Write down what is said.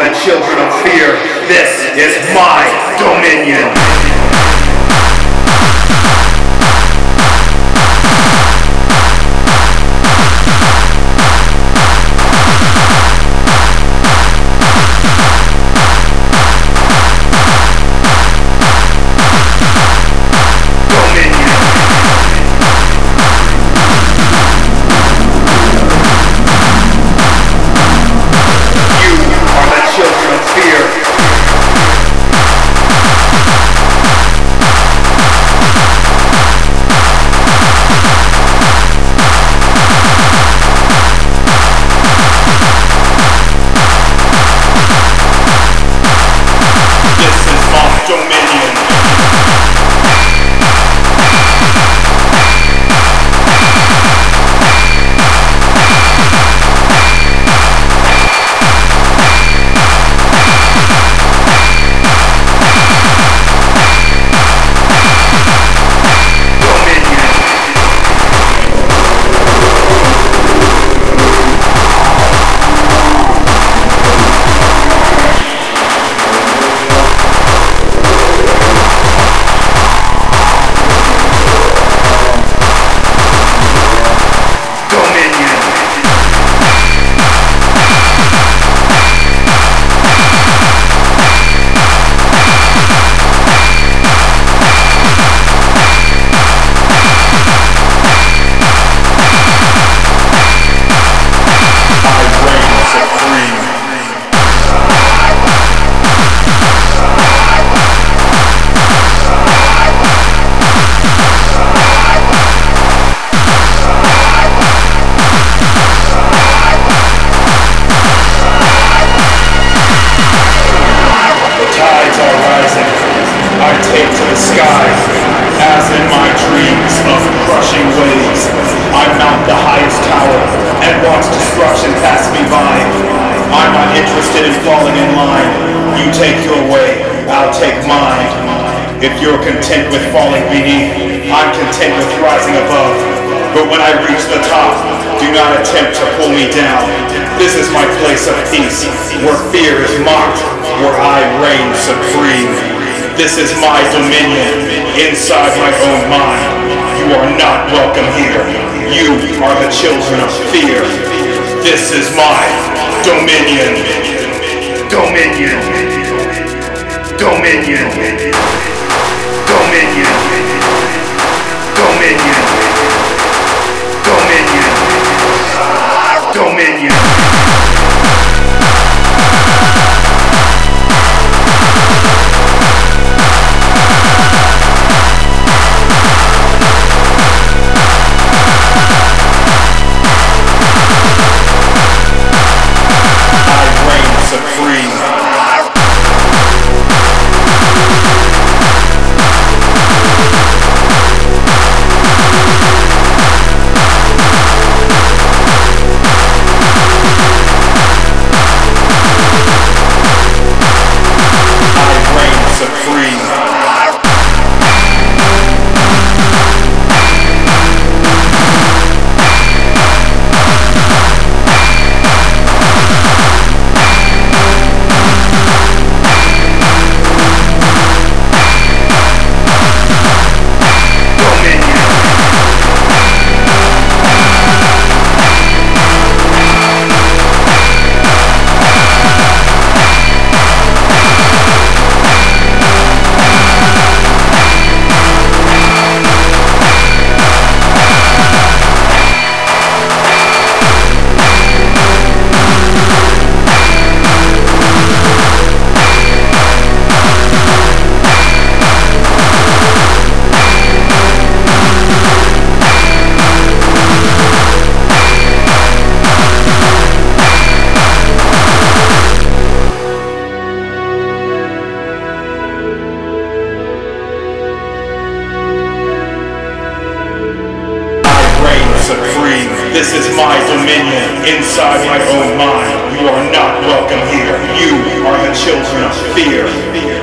the children of fear. This is my dominion. As in my dreams of crushing waves, I mount the highest tower and watch destruction pass me by. I'm not interested in falling in line. You take your way, I'll take mine. If you're content with falling beneath, I'm content with rising above. But when I reach the top, do not attempt to pull me down. This is my place of peace, where fear is mocked, where I reign supreme. This is my dominion, inside my own mind. You are not welcome here. You are the children of fear. This is my dominion. Dominion. Dominion. Dominion. Dominion. Dominion. Dominion. This is my dominion, inside my own mind. You are not welcome here. You are the children of fear.